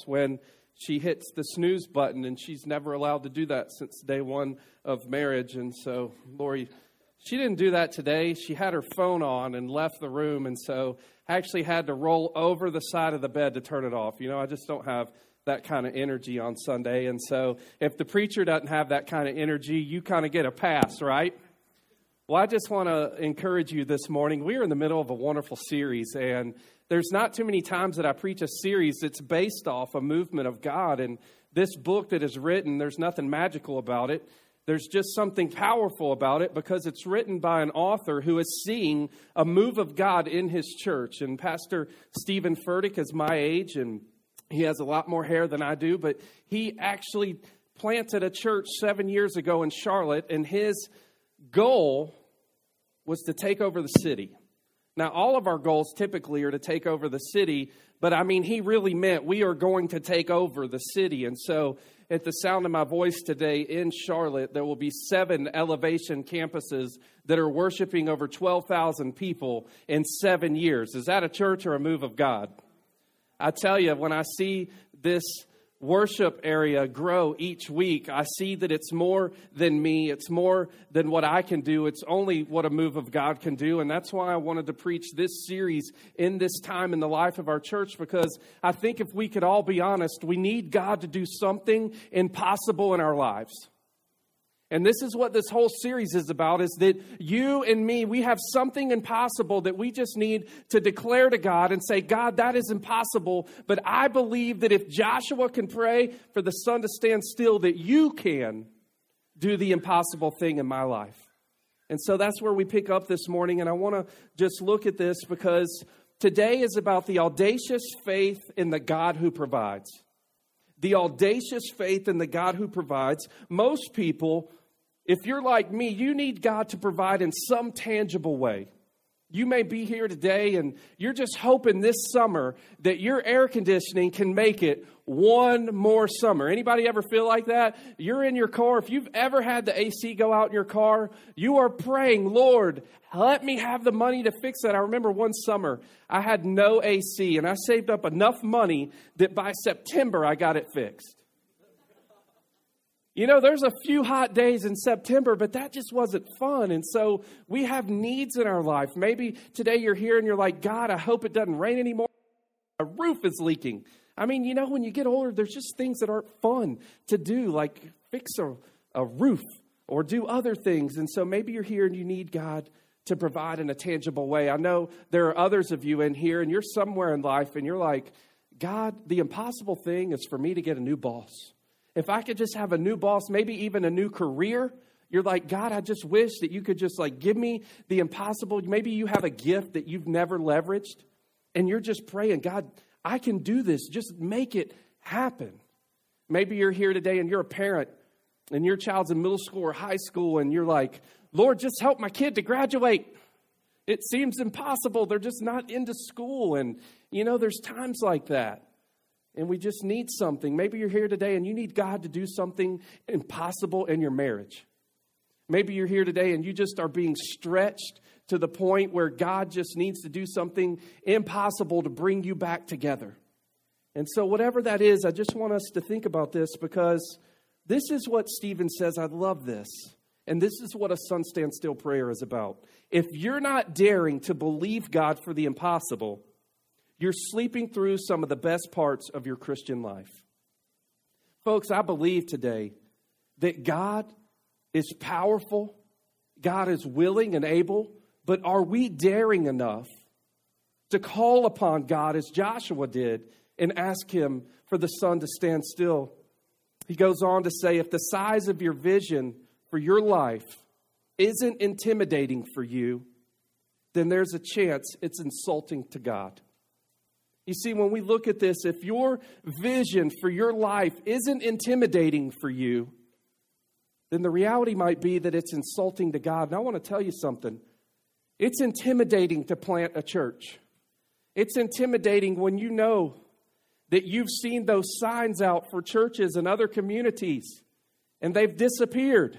when she hits the snooze button, and she's never allowed to do that since day one of marriage. And so Lori, she didn't do that today. She had her phone on and left the room, and so I actually had to roll over the side of the bed to turn it off. I just don't have that kind of energy on Sunday. And so if the preacher doesn't have that kind of energy, you kind of get a pass, right? Well, I just want to encourage you this morning. We are in the middle of a wonderful series, and there's not too many times that I preach a series that's based off a movement of God. And this book that is written, there's nothing magical about it. There's just something powerful about it because it's written by an author who is seeing a move of God in his church. And Pastor Stephen Furtick is my age, and he has a lot more hair than I do, but he actually planted a church 7 years ago in Charlotte, and his goal was to take over the city. Now, all of our goals typically are to take over the city, but he really meant we are going to take over the city. And so at the sound of my voice today in Charlotte, there will be 7 Elevation campuses that are worshiping over 12,000 people in 7 years. Is that a church or a move of God? I tell you, when I see this worship area grow each week, I see that it's more than me. It's more than what I can do. It's only what a move of God can do. And that's why I wanted to preach this series in this time in the life of our church, because I think if we could all be honest, we need God to do something impossible in our lives. And this is what this whole series is about, is that you and me, we have something impossible that we just need to declare to God and say, God, that is impossible. But I believe that if Joshua can pray for the sun to stand still, that you can do the impossible thing in my life. And so that's where we pick up this morning. And I want to just look at this because today is about the audacious faith in the God who provides. The audacious faith in the God who provides. Most people, if you're like me, you need God to provide in some tangible way. You may be here today and you're just hoping this summer that your air conditioning can make it one more summer. Anybody ever feel like that? You're in your car. If you've ever had the AC go out in your car, you are praying, Lord, let me have the money to fix that. I remember one summer I had no AC and I saved up enough money that by September I got it fixed. There's a few hot days in September, but that just wasn't fun. And so we have needs in our life. Maybe today you're here and you're like, God, I hope it doesn't rain anymore. A roof is leaking. When you get older, there's just things that aren't fun to do, like fix a roof or do other things. And so maybe you're here and you need God to provide in a tangible way. I know there are others of you in here and you're somewhere in life and you're like, God, the impossible thing is for me to get a new boss. If I could just have a new boss, maybe even a new career, you're like, God, I just wish that you could just give me the impossible. Maybe you have a gift that you've never leveraged and you're just praying, God, I can do this. Just make it happen. Maybe you're here today and you're a parent and your child's in middle school or high school and you're like, Lord, just help my kid to graduate. It seems impossible. They're just not into school. And, there's times like that. And we just need something. Maybe you're here today and you need God to do something impossible in your marriage. Maybe you're here today and you just are being stretched to the point where God just needs to do something impossible to bring you back together. And so whatever that is, I just want us to think about this because this is what Stephen says. I love this. And this is what a sun stand still prayer is about. If you're not daring to believe God for the impossible, you're sleeping through some of the best parts of your Christian life. Folks, I believe today that God is powerful, God is willing and able, but are we daring enough to call upon God as Joshua did and ask him for the sun to stand still? He goes on to say, if the size of your vision for your life isn't intimidating for you, then there's a chance it's insulting to God. You see, when we look at this, if your vision for your life isn't intimidating for you, then the reality might be that it's insulting to God. And I want to tell you something. It's intimidating to plant a church. It's intimidating when you know that you've seen those signs out for churches and other communities, and they've disappeared.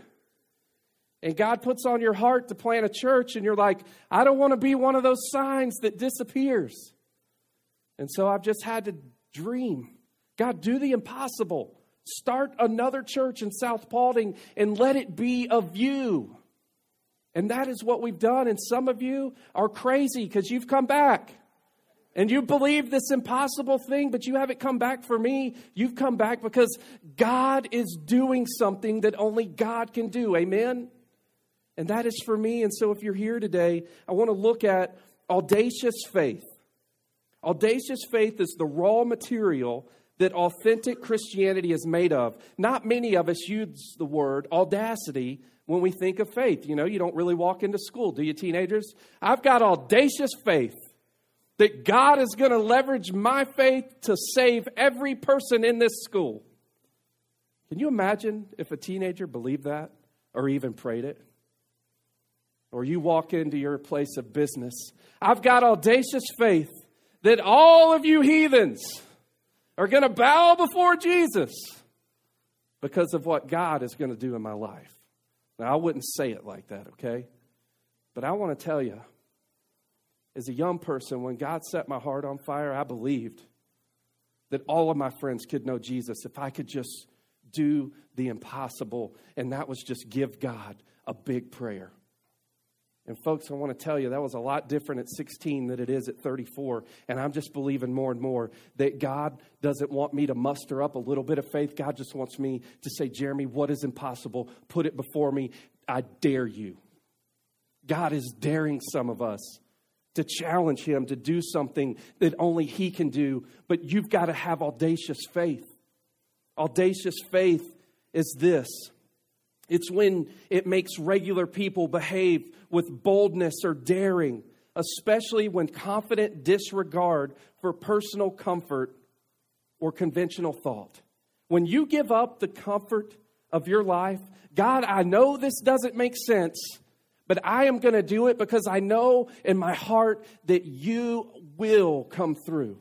And God puts on your heart to plant a church, and you're like, I don't want to be one of those signs that disappears. And so I've just had to dream God, do the impossible. Start another church in South Paulding and let it be of you. And that is what we've done. And some of you are crazy because you've come back. And you believe this impossible thing, but you haven't come back for me. You've come back because God is doing something that only God can do. Amen? And that is for me. And so if you're here today, I want to look at audacious faith. Audacious faith is the raw material that authentic Christianity is made of. Not many of us use the word audacity when we think of faith. You know, you don't really walk into school, do you, teenagers? I've got audacious faith that God is going to leverage my faith to save every person in this school. Can you imagine if a teenager believed that or even prayed it? Or you walk into your place of business. I've got audacious faith that all of you heathens are going to bow before Jesus because of what God is going to do in my life. Now, I wouldn't say it like that, okay? But I want to tell you, as a young person, when God set my heart on fire, I believed that all of my friends could know Jesus if I could just do the impossible, and that was just give God a big prayer. And folks, I want to tell you, that was a lot different at 16 than it is at 34. And I'm just believing more and more that God doesn't want me to muster up a little bit of faith. God just wants me to say, Jeremy, what is impossible? Put it before me. I dare you. God is daring some of us to challenge him to do something that only he can do. But you've got to have audacious faith. Audacious faith is this. It's when it makes regular people behave with boldness or daring, especially when confident disregard for personal comfort or conventional thought. When you give up the comfort of your life, God, I know this doesn't make sense, but I am going to do it because I know in my heart that you will come through.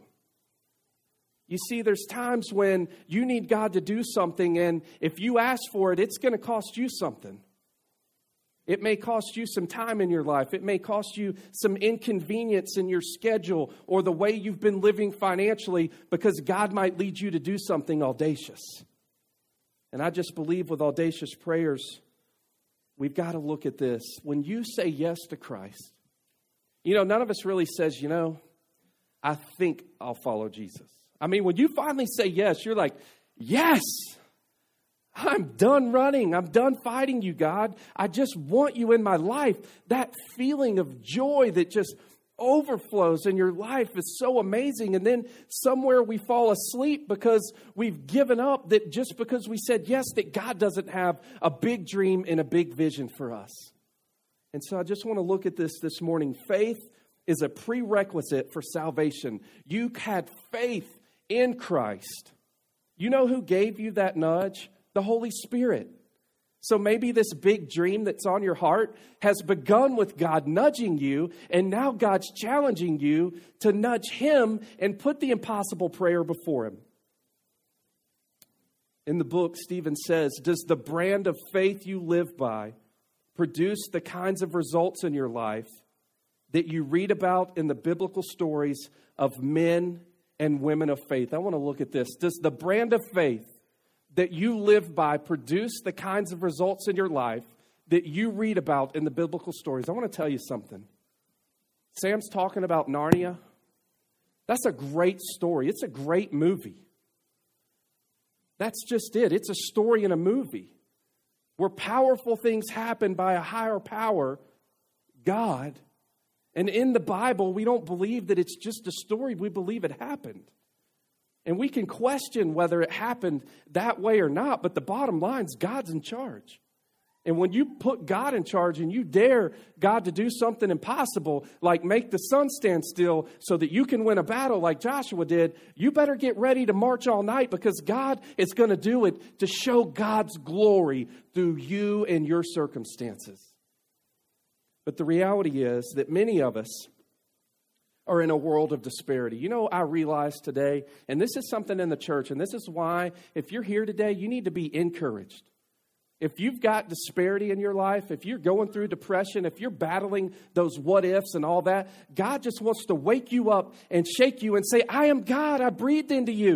You see, there's times when you need God to do something, and if you ask for it, it's going to cost you something. It may cost you some time in your life. It may cost you some inconvenience in your schedule or the way you've been living financially because God might lead you to do something audacious. And I just believe with audacious prayers, we've got to look at this. When you say yes to Christ, you know, none of us really says, you know, I think I'll follow Jesus. I mean, when you finally say yes, you're like, yes, I'm done running. I'm done fighting you, God. I just want you in my life. That feeling of joy that just overflows in your life is so amazing. And then somewhere we fall asleep because we've given up that just because we said yes, that God doesn't have a big dream and a big vision for us. And so I just want to look at this morning. Faith is a prerequisite for salvation. You had faith in Christ. You know who gave you that nudge? The Holy Spirit. So maybe this big dream that's on your heart has begun with God nudging you, and now God's challenging you to nudge him and put the impossible prayer before him. In the book, Stephen says, does the brand of faith you live by produce the kinds of results in your life that you read about in the biblical stories of men and women of faith? I want to look at this. Does the brand of faith that you live by produce the kinds of results in your life that you read about in the biblical stories? I want to tell you something. Sam's talking about Narnia. That's a great story. It's a great movie. That's just it. It's a story in a movie where powerful things happen by a higher power, God. And in the Bible, we don't believe that it's just a story. We believe it happened. And we can question whether it happened that way or not, but the bottom line is God's in charge. And when you put God in charge and you dare God to do something impossible, like make the sun stand still so that you can win a battle like Joshua did, you better get ready to march all night because God is going to do it to show God's glory through you and your circumstances. But the reality is that many of us are in a world of disparity. You know, I realize today, and this is something in the church, and this is why if you're here today, you need to be encouraged. If you've got disparity in your life, if you're going through depression, if you're battling those what ifs and all that, God just wants to wake you up and shake you and say, I am God. I breathed into you.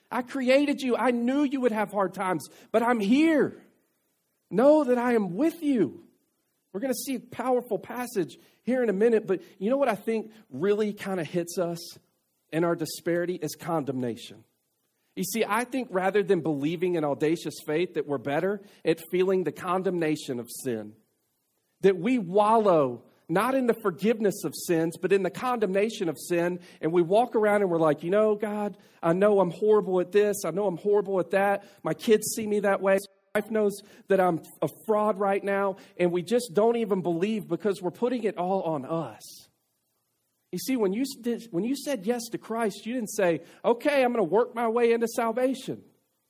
I created you. I knew you would have hard times, but I'm here. Know that I am with you. We're going to see a powerful passage here in a minute, but you know what I think really kind of hits us in our disparity is condemnation. You see, I think rather than believing in audacious faith that we're better at feeling the condemnation of sin, that we wallow not in the forgiveness of sins, but in the condemnation of sin, and we walk around and we're like, you know, God, I know I'm horrible at this, I know I'm horrible at that, my kids see me that way. Wife knows that I'm a fraud right now, and we just don't even believe because we're putting it all on us. You see, when you said yes to Christ, you didn't say, okay, I'm going to work my way into salvation.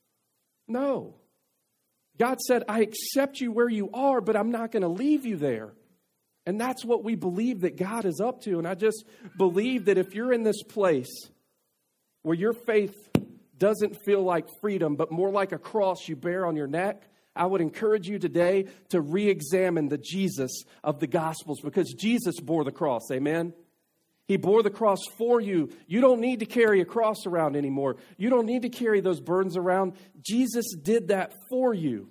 No. God said, I accept you where you are, but I'm not going to leave you there. And that's what we believe that God is up to. And I just believe that if you're in this place where your faith doesn't feel like freedom, but more like a cross you bear on your neck, I would encourage you today to re-examine the Jesus of the Gospels, because Jesus bore the cross. Amen? He bore the cross for you. You don't need to carry a cross around anymore. You don't need to carry those burdens around. Jesus did that for you.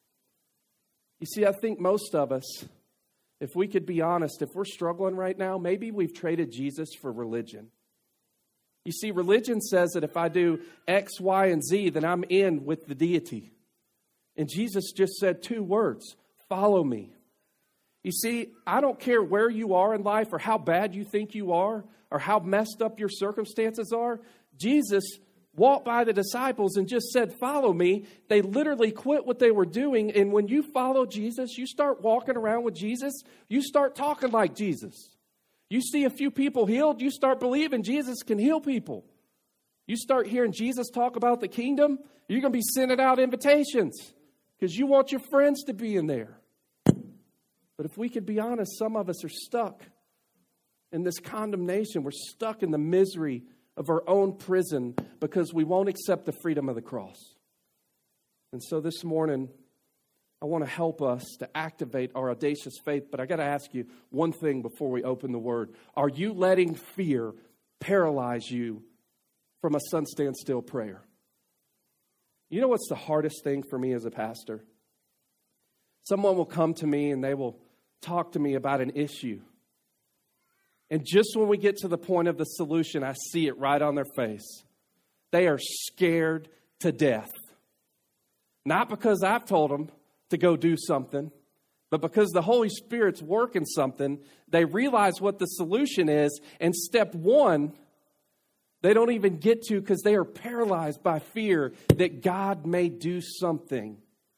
You see, I think most of us, if we could be honest, if we're struggling right now, maybe we've traded Jesus for religion. You see, religion says that if I do X, Y, and Z, then I'm in with the deity. And Jesus just said 2 words, follow me. You see, I don't care where you are in life or how bad you think you are or how messed up your circumstances are. Jesus walked by the disciples and just said, follow me. They literally quit what they were doing. And when you follow Jesus, you start walking around with Jesus, you start talking like Jesus. You see a few people healed, you start believing Jesus can heal people. You start hearing Jesus talk about the kingdom, you're going to be sending out invitations because you want your friends to be in there. But if we could be honest, some of us are stuck in this condemnation. We're stuck in the misery of our own prison because we won't accept the freedom of the cross. And so this morning, I want to help us to activate our audacious faith, but I got to ask you one thing before we open the Word. Are you letting fear paralyze you from a sun stand still prayer? You know what's the hardest thing for me as a pastor? Someone will come to me and they will talk to me about an issue. And just when we get to the point of the solution, I see it right on their face. They are scared to death. Not because I've told them to go do something, but because the Holy Spirit's working something. They realize what the solution is, and step 1, they don't even get to because they are paralyzed by fear that God may do something.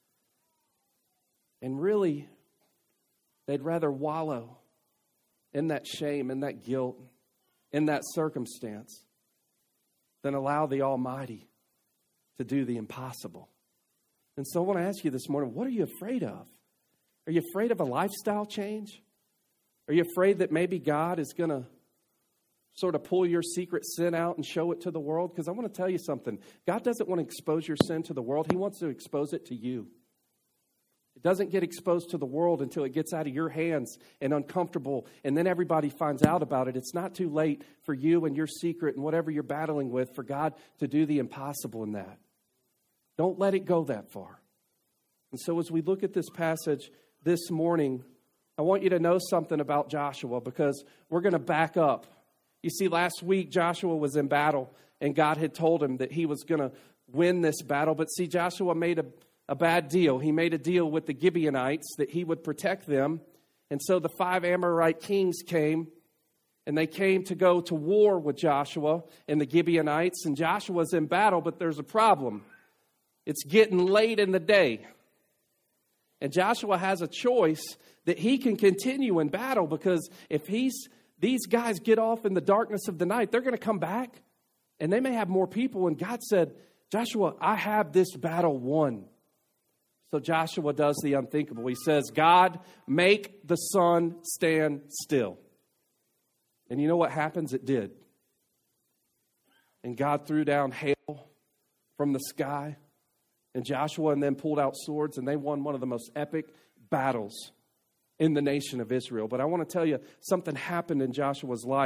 And really, they'd rather wallow in that shame, in that guilt, in that circumstance, than allow the Almighty to do the impossible. And so I want to ask you this morning, what are you afraid of? Are you afraid of a lifestyle change? Are you afraid that maybe God is going to sort of pull your secret sin out and show it to the world? Because I want to tell you something. God doesn't want to expose your sin to the world. He wants to expose it to you. It doesn't get exposed to the world until it gets out of your hands and uncomfortable, and then everybody finds out about it. It's not too late for you and your secret and whatever you're battling with for God to do the impossible in that. Don't let it go that far. And so as we look at this passage this morning, I want you to know something about Joshua, because we're going to back up. You see, last week Joshua was in battle, and God had told him that he was going to win this battle. But see, Joshua made a bad deal. He made a deal with the Gibeonites that he would protect them. And so the 5 Amorite kings came, and they came to go to war with Joshua and the Gibeonites. And Joshua's in battle, but there's a problem. It's getting late in the day. And Joshua has a choice that he can continue in battle, because if these guys get off in the darkness of the night, they're going to come back and they may have more people. And God said, Joshua, I have this battle won. So Joshua does the unthinkable. He says, God, make the sun stand still. And you know what happens? It did. And God threw down hail from the sky. And Joshua and them pulled out swords, and they won one of the most epic battles in the nation of Israel. But I want to tell you, something happened in Joshua's life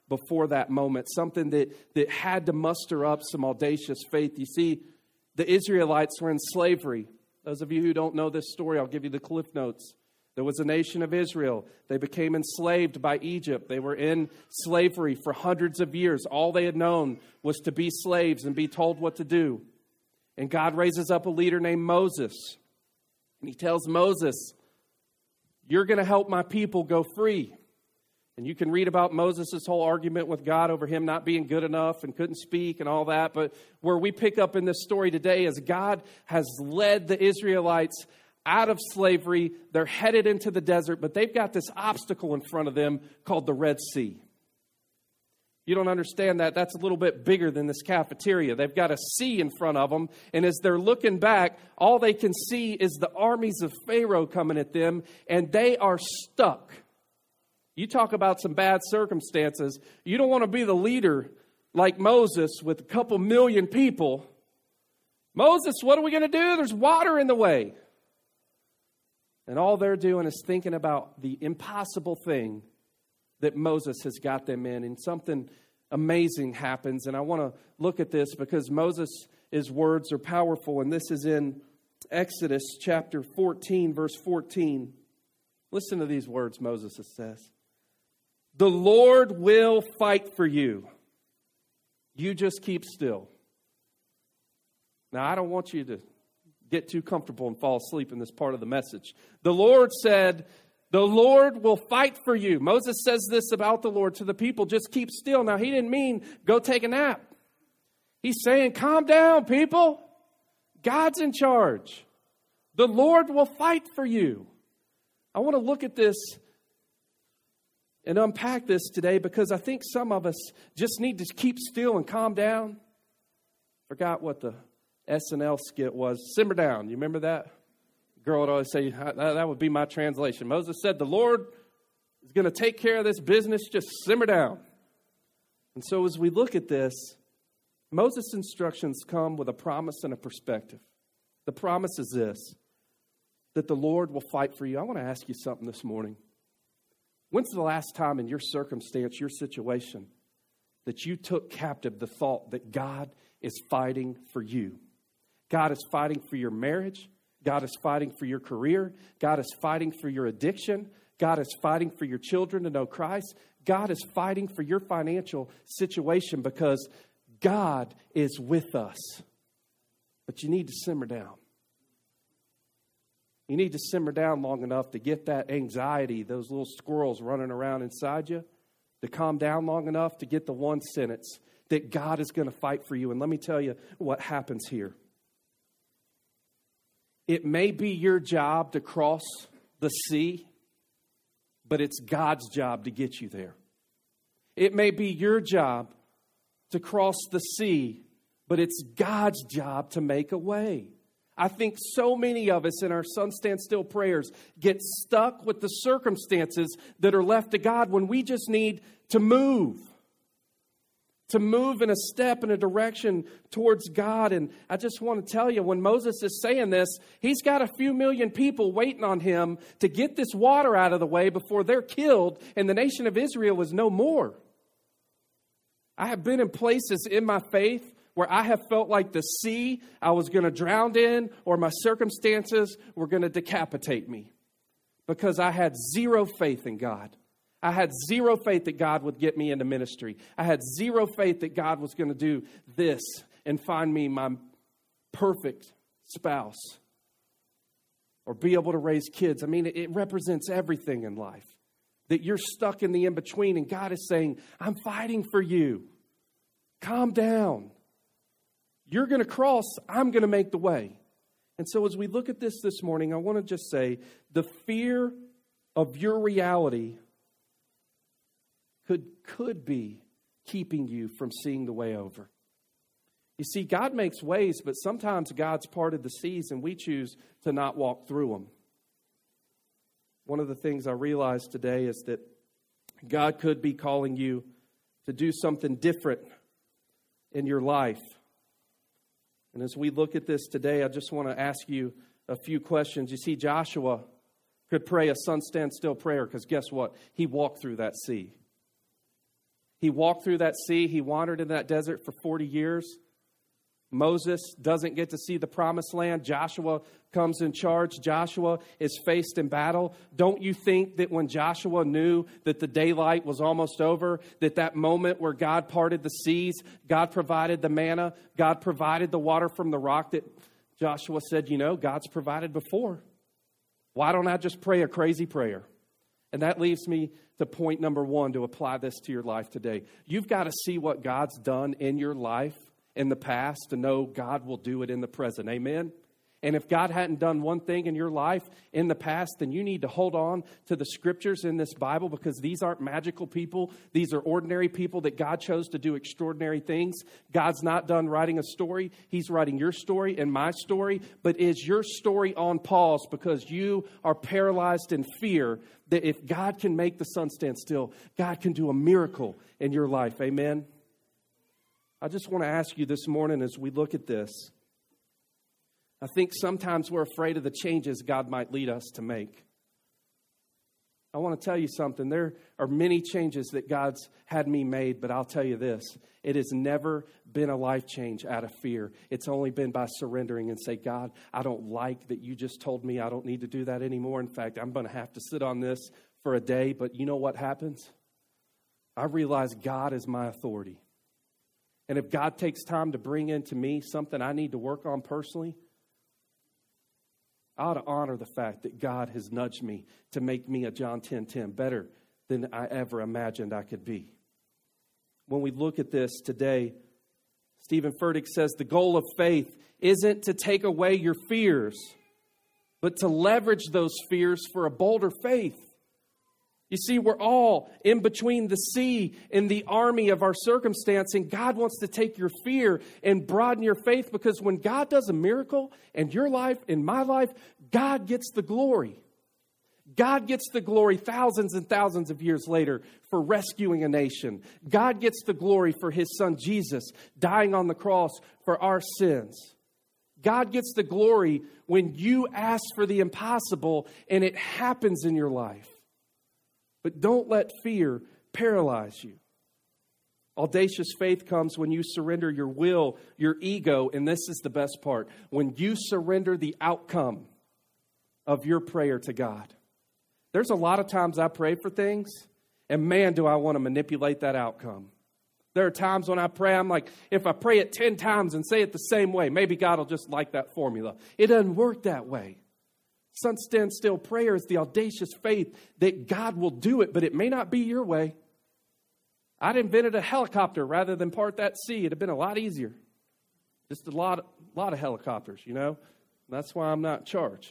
before that moment, something that had to muster up some audacious faith. You see, the Israelites were in slavery. Those of you who don't know this story, I'll give you the Cliff Notes. There was a nation of Israel. They became enslaved by Egypt. They were in slavery for hundreds of years. All they had known was to be slaves and be told what to do. And God raises up a leader named Moses. And he tells Moses, you're going to help my people go free. And you can read about Moses' whole argument with God over him not being good enough and couldn't speak and all that. But where we pick up in this story today is God has led the Israelites out of slavery. They're headed into the desert, but they've got this obstacle in front of them called the Red Sea. You don't understand that. That's a little bit bigger than this cafeteria. They've got a sea in front of them, and as they're looking back, all they can see is the armies of Pharaoh coming at them, and they are stuck. You talk about some bad circumstances. You don't want to be the leader like Moses with a couple million people. Moses, what are we going to do? There's water in the way. And all they're doing is thinking about the impossible thing that Moses has got them in. And something amazing happens. And I want to look at this because Moses' words are powerful. And this is in Exodus chapter 14, verse 14. Listen to these words Moses says. The Lord will fight for you. You just keep still. Now, I don't want you to get too comfortable and fall asleep in this part of the message. The Lord said, the Lord will fight for you. Moses says this about the Lord to the people, just keep still. Now, he didn't mean go take a nap. He's saying, calm down, people. God's in charge. The Lord will fight for you. I want to look at this and unpack this today because I think some of us just need to keep still and calm down. Forgot what the SNL skit was. Simmer down. You remember that? Girl would always say, that would be my translation. Moses said, the Lord is going to take care of this business. Just simmer down. And so as we look at this, Moses' instructions come with a promise and a perspective. The promise is this, that the Lord will fight for you. I want to ask you something this morning. When's the last time in your circumstance, your situation, that you took captive the thought that God is fighting for you? God is fighting for your marriage. God is fighting for your career. God is fighting for your addiction. God is fighting for your children to know Christ. God is fighting for your financial situation because God is with us. But you need to simmer down. You need to simmer down long enough to get that anxiety, those little squirrels running around inside you, to calm down long enough to get the one sentence that God is going to fight for you. And let me tell you what happens here. It may be your job to cross the sea, but it's God's job to get you there. It may be your job to cross the sea, but it's God's job to make a way. I think so many of us in our Sun Stand Still prayers get stuck with the circumstances that are left to God when we just need to move in a step in a direction towards God. And I just want to tell you, when Moses is saying this, he's got a few million people waiting on him to get this water out of the way before they're killed and the nation of Israel is no more. I have been in places in my faith where I have felt like the sea I was going to drown in or my circumstances were going to decapitate me because I had zero faith in God. I had zero faith that God would get me into ministry. I had zero faith that God was going to do this and find me my perfect spouse or be able to raise kids. I mean, it represents everything in life. That you're stuck in the in-between and God is saying, I'm fighting for you. Calm down. You're going to cross. I'm going to make the way. And so as we look at this morning, I want to just say the fear of your reality could be keeping you from seeing the way over. You see, God makes ways, but sometimes God's parted the seas and we choose to not walk through them. One of the things I realized today is that God could be calling you to do something different in your life. And as we look at this today, I just want to ask you a few questions. You see, Joshua could pray a sun stand still prayer because guess what? He walked through that sea. He walked through that sea. He wandered in that desert for 40 years. Moses doesn't get to see the promised land. Joshua comes in charge. Joshua is faced in battle. Don't you think that when Joshua knew that the daylight was almost over, that moment where God parted the seas, God provided the manna, God provided the water from the rock, that Joshua said, God's provided before. Why don't I just pray a crazy prayer? And that leaves me to point number 1 to apply this to your life today. You've got to see what God's done in your life in the past to know God will do it in the present. Amen? And if God hadn't done one thing in your life in the past, then you need to hold on to the scriptures in this Bible, because these aren't magical people. These are ordinary people that God chose to do extraordinary things. God's not done writing a story. He's writing your story and my story. But is your story on pause because you are paralyzed in fear that if God can make the sun stand still, God can do a miracle in your life? Amen? I just want to ask you this morning as we look at this, I think sometimes we're afraid of the changes God might lead us to make. I want to tell you something. There are many changes that God's had me made, but I'll tell you this. It has never been a life change out of fear. It's only been by surrendering and say, God, I don't like that you just told me I don't need to do that anymore. In fact, I'm going to have to sit on this for a day. But you know what happens? I realize God is my authority. And if God takes time to bring into me something I need to work on personally, I ought to honor the fact that God has nudged me to make me a John 10:10 better than I ever imagined I could be. When we look at this today, Stephen Furtick says the goal of faith isn't to take away your fears, but to leverage those fears for a bolder faith. You see, we're all in between the sea and the army of our circumstance, and God wants to take your fear and broaden your faith, because when God does a miracle in your life, in my life, God gets the glory. God gets the glory thousands and thousands of years later for rescuing a nation. God gets the glory for his son Jesus dying on the cross for our sins. God gets the glory when you ask for the impossible and it happens in your life. But don't let fear paralyze you. Audacious faith comes when you surrender your will, your ego, and this is the best part, when you surrender the outcome of your prayer to God. There's a lot of times I pray for things, and man, do I want to manipulate that outcome. There are times when I pray, I'm like, if I pray it 10 times and say it the same way, maybe God will just like that formula. It doesn't work that way. Sun stand still prayer is the audacious faith that God will do it, but it may not be your way. I'd invented a helicopter rather than part that sea. It'd have been a lot easier. Just a lot of helicopters, That's why I'm not in charge.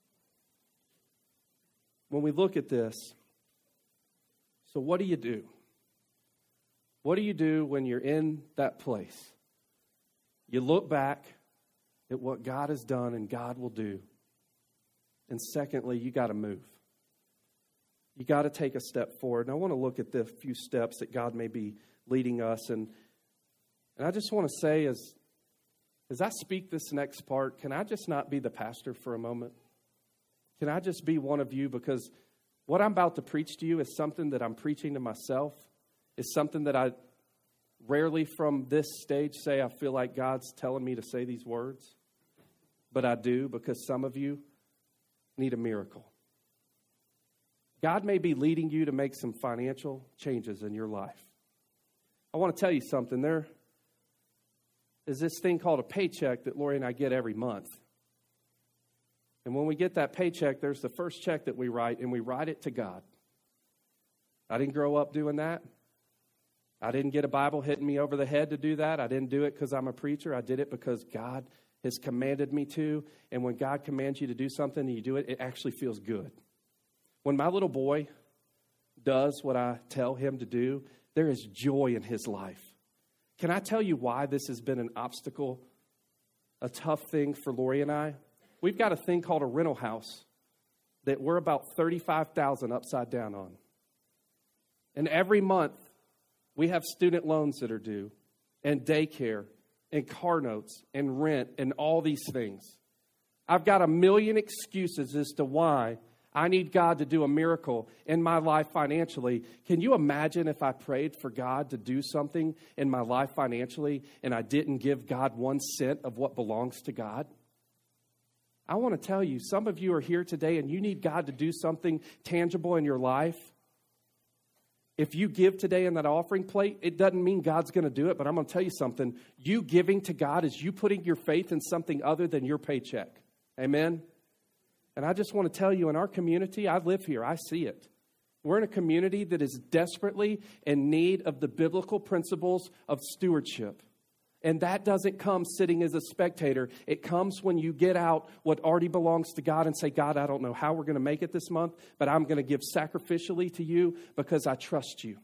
When we look at this, so what do you do? What do you do when you're in that place? You look back at what God has done and God will do. And secondly, you got to move. You got to take a step forward. And I want to look at the few steps that God may be leading us. And I just want to say, as I speak this next part, can I just not be the pastor for a moment? Can I just be one of you? Because what I'm about to preach to you is something that I'm preaching to myself. It's something that I rarely from this stage say I feel like God's telling me to say these words. But I do, because some of you need a miracle. God may be leading you to make some financial changes in your life. I want to tell you something. There is this thing called a paycheck that Lori and I get every month. And when we get that paycheck, there's the first check that we write, and we write it to God. I didn't grow up doing that. I didn't get a Bible hitting me over the head to do that. I didn't do it because I'm a preacher. I did it because God has commanded me to. And when God commands you to do something and you do it, it actually feels good. When my little boy does what I tell him to do, there is joy in his life. Can I tell you why this has been an obstacle, a tough thing for Lori and I? We've got a thing called a rental house that we're about $35,000 upside down on. And every month, we have student loans that are due, and daycare, and car notes, and rent, and all these things. I've got a million excuses as to why I need God to do a miracle in my life financially. Can you imagine if I prayed for God to do something in my life financially and I didn't give God 1 cent of what belongs to God? I want to tell you, some of you are here today and you need God to do something tangible in your life. If you give today in that offering plate, it doesn't mean God's going to do it, but I'm going to tell you something. You giving to God is you putting your faith in something other than your paycheck. Amen? And I just want to tell you, in our community, I live here, I see it. We're in a community that is desperately in need of the biblical principles of stewardship. And that doesn't come sitting as a spectator. It comes when you get out what already belongs to God and say, God, I don't know how we're going to make it this month, but I'm going to give sacrificially to you because I trust you.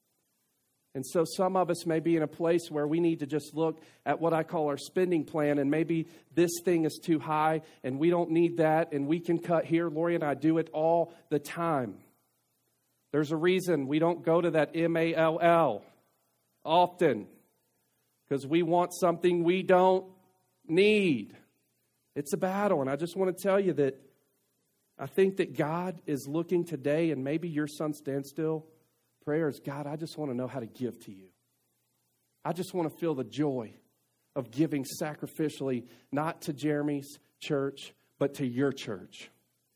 And so some of us may be in a place where we need to just look at what I call our spending plan, and maybe this thing is too high and we don't need that and we can cut here. Lori and I do it all the time. There's a reason we don't go to that MALL often. Because we want something we don't need. It's a battle. And I just want to tell you that I think that God is looking today, and maybe your son stands still. Prayer is, God, I just want to know how to give to you. I just want to feel the joy of giving sacrificially, not to Jeremy's church, but to your church.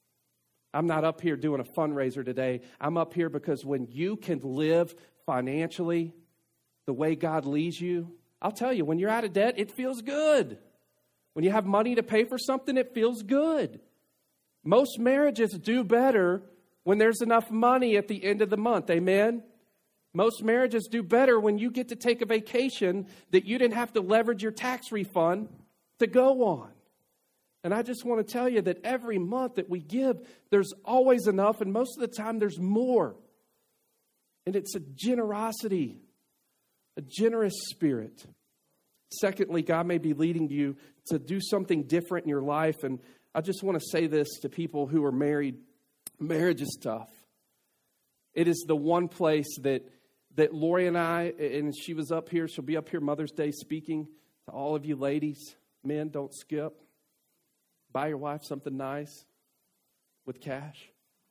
I'm not up here doing a fundraiser today. I'm up here because when you can live financially the way God leads you, I'll tell you, when you're out of debt, it feels good. When you have money to pay for something, it feels good. Most marriages do better when there's enough money at the end of the month. Amen? Most marriages do better when you get to take a vacation that you didn't have to leverage your tax refund to go on. And I just want to tell you that every month that we give, there's always enough, and most of the time there's more. And it's a generosity. A generous spirit. Secondly, God may be leading you to do something different in your life. And I just want to say this to people who are married. Marriage is tough. It is the one place that Lori and I, and she was up here, she'll be up here Mother's Day speaking to all of you ladies. Men, don't skip. Buy your wife something nice with cash.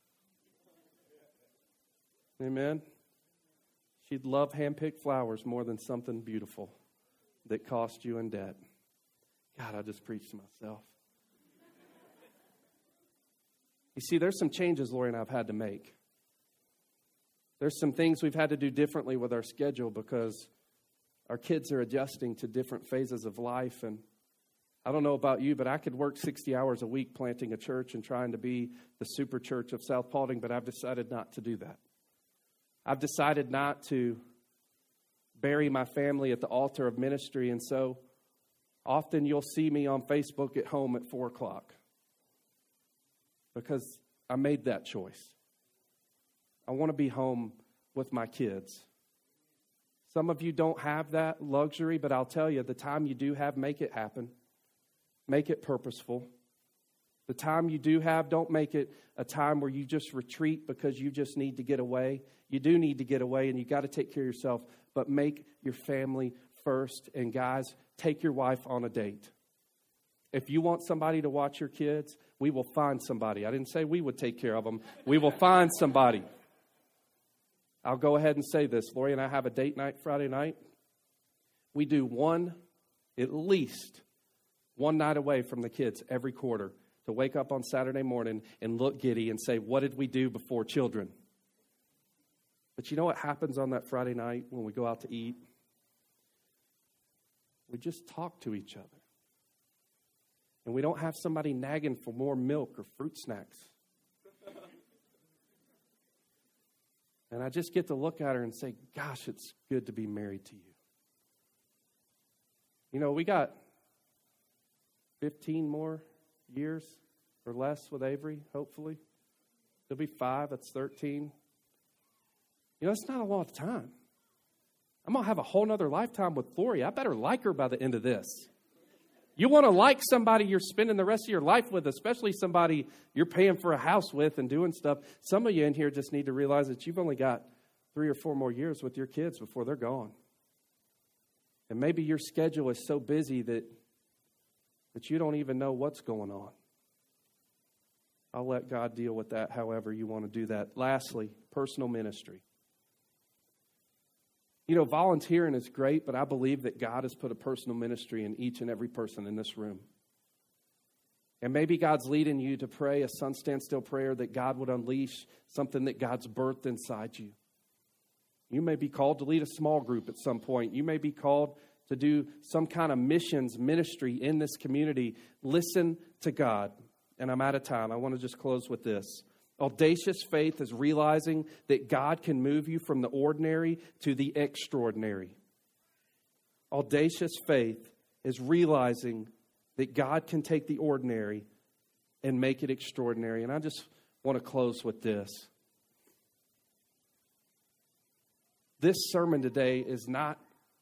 Amen. She'd love hand-picked flowers more than something beautiful that cost you in debt. God, I just preached to myself. You see, there's some changes Lori and I have had to make. There's some things we've had to do differently with our schedule because our kids are adjusting to different phases of life. And I don't know about you, but I could work 60 hours a week planting a church and trying to be the super church of South Paulding, but I've decided not to do that. I've decided not to bury my family at the altar of ministry, and so often you'll see me on Facebook at home at 4 o'clock because I made that choice. I want to be home with my kids. Some of you don't have that luxury, but I'll tell you, the time you do have, make it happen. Make it purposeful. The time you do have, don't make it a time where you just retreat because you just need to get away. You do need to get away, and you got to take care of yourself, but make your family first. And guys, take your wife on a date. If you want somebody to watch your kids, we will find somebody. I didn't say we would take care of them. We will find somebody. I'll go ahead and say this. Lori and I have a date night Friday night. We do at least one night away from the kids every quarter to wake up on Saturday morning and look giddy and say, what did we do before children? But you know what happens on that Friday night when we go out to eat? We just talk to each other. And we don't have somebody nagging for more milk or fruit snacks. And I just get to look at her and say, gosh, it's good to be married to you. You know, we got 15 more years or less with Avery, hopefully. There'll be 5, that's 13. You know, it's not a lot of time. I'm going to have a whole nother lifetime with Lori. I better like her by the end of this. You want to like somebody you're spending the rest of your life with, especially somebody you're paying for a house with and doing stuff. Some of you in here just need to realize that you've only got 3 or 4 more years with your kids before they're gone. And maybe your schedule is so busy that you don't even know what's going on. I'll let God deal with that however you want to do that. Lastly, personal ministry. You know, volunteering is great, but I believe that God has put a personal ministry in each and every person in this room. And maybe God's leading you to pray a Sun Stand Still prayer that God would unleash something that God's birthed inside you. You may be called to lead a small group at some point. You may be called to do some kind of missions ministry in this community. Listen to God. And I'm out of time. I want to just close with this. Audacious faith is realizing that God can move you from the ordinary to the extraordinary. Audacious faith is realizing that God can take the ordinary and make it extraordinary. And I just want to close with this. This sermon today is not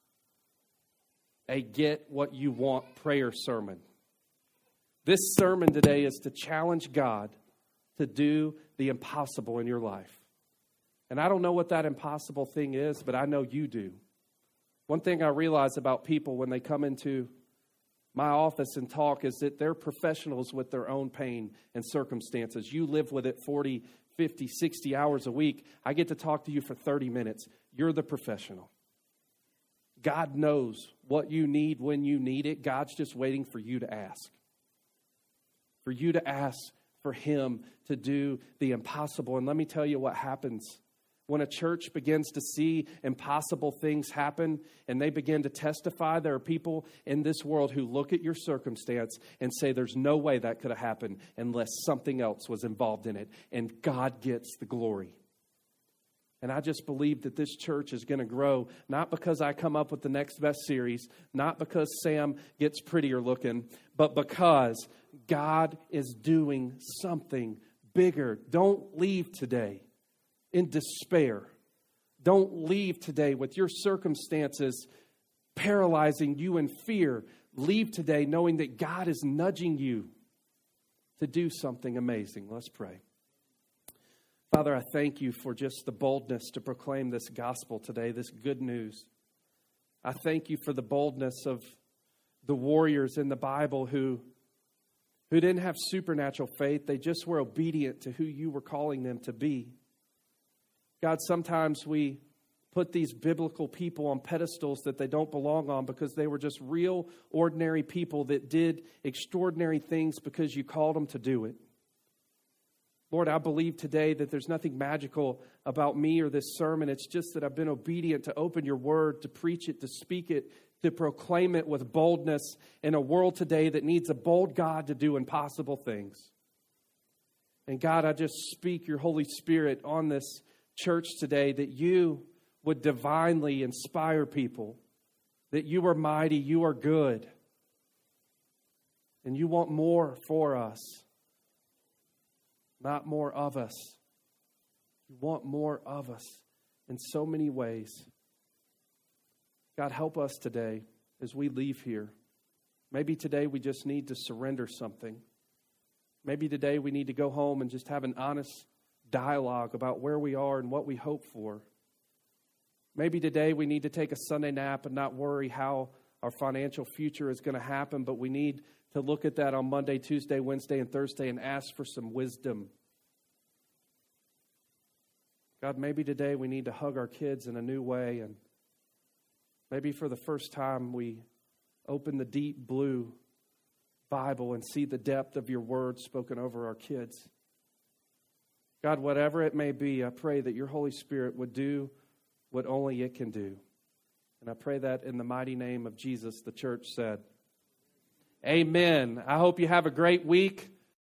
a get what you want prayer sermon. This sermon today is to challenge God to do the impossible in your life. And I don't know what that impossible thing is, but I know you do. One thing I realize about people when they come into my office and talk is that they're professionals with their own pain and circumstances. You live with it 40, 50, 60 hours a week. I get to talk to you for 30 minutes. You're the professional. God knows what you need when you need it. God's just waiting for you to ask. For you to ask for Him to do the impossible. And let me tell you what happens. When a church begins to see impossible things happen and they begin to testify, there are people in this world who look at your circumstance and say there's no way that could have happened unless something else was involved in it. And God gets the glory. And I just believe that this church is going to grow, not because I come up with the next best series, not because Sam gets prettier looking, but because God is doing something bigger. Don't leave today in despair. Don't leave today with your circumstances paralyzing you in fear. Leave today knowing that God is nudging you to do something amazing. Let's pray. Father, I thank you for just the boldness to proclaim this gospel today, this good news. I thank you for the boldness of the warriors in the Bible who didn't have supernatural faith. They just were obedient to who you were calling them to be. God, sometimes we put these biblical people on pedestals that they don't belong on because they were just real, ordinary people that did extraordinary things because you called them to do it. Lord, I believe today that there's nothing magical about me or this sermon. It's just that I've been obedient to open your word, to preach it, to speak it, to proclaim it with boldness in a world today that needs a bold God to do impossible things. And God, I just speak your Holy Spirit on this church today, that you would divinely inspire people, that you are mighty, you are good, and you want more for us, not more of us. You want more of us in so many ways. God, help us today as we leave here. Maybe today we just need to surrender something. Maybe today we need to go home and just have an honest dialogue about where we are and what we hope for. Maybe today we need to take a Sunday nap and not worry how our financial future is going to happen, but we need to look at that on Monday, Tuesday, Wednesday, and Thursday and ask for some wisdom. God, maybe today we need to hug our kids in a new way, and maybe for the first time we open the deep blue Bible and see the depth of your word spoken over our kids. God, whatever it may be, I pray that your Holy Spirit would do what only it can do. And I pray that in the mighty name of Jesus, the church said. Amen. I hope you have a great week.